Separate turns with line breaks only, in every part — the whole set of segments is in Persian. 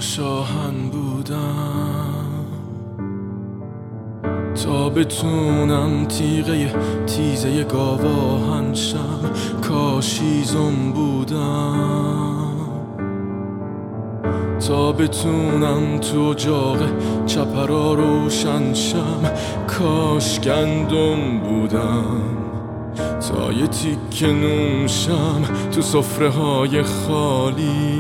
کاش آهن بودم تا بتونم تیزه گاواهن شم. کاش هیزم بودم تا بتونم تو اجاق چپرا روشن شم. کاش گندم بودم تا یه تیکه نوشم تو سفره های خالی.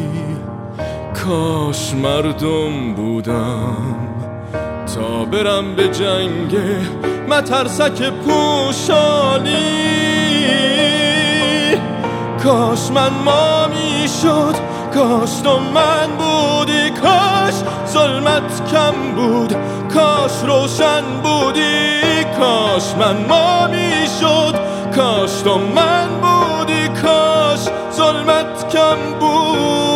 کاش مردم بودم تا برم به جنگ مترسک پوشالی. کاش من ما می شد، کاش تو من بودی. کاش ظلمت کم بود، کاش روشن بودی. کاش من ما می شد، کاش تو من بودی. کاش ظلمت کم بود.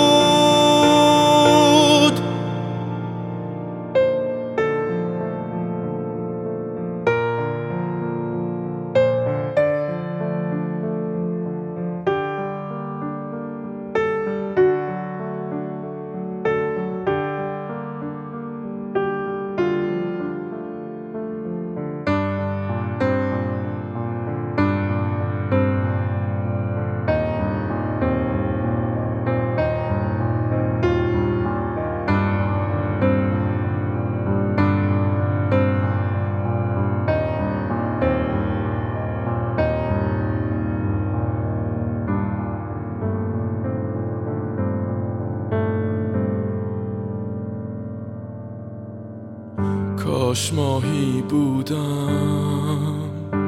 کاش ماهی بودم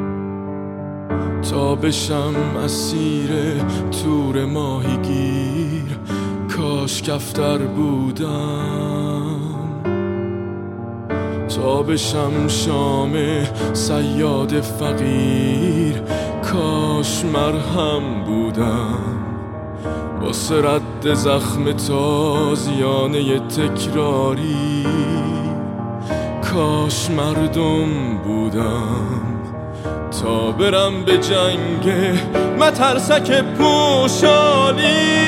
تا بشم اسیر تور ماهیگیر. کاش کفتر بودم تا بشم شام صیاد فقیر. کاش مرهم بودم واسه رد زخم تازیانه تکراری. کاش مردم بودم تا برم به جنگ مترسک پوشالی.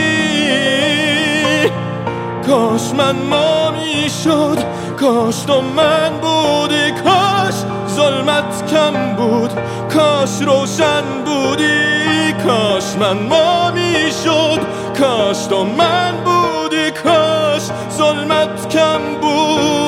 کاش من ما می شد، کاش تو من بودی. کاش ظلمت کم بود، کاش روشن بودی. کاش من ما می شد، کاش تو من بودی. کاش ظلمت کم بود.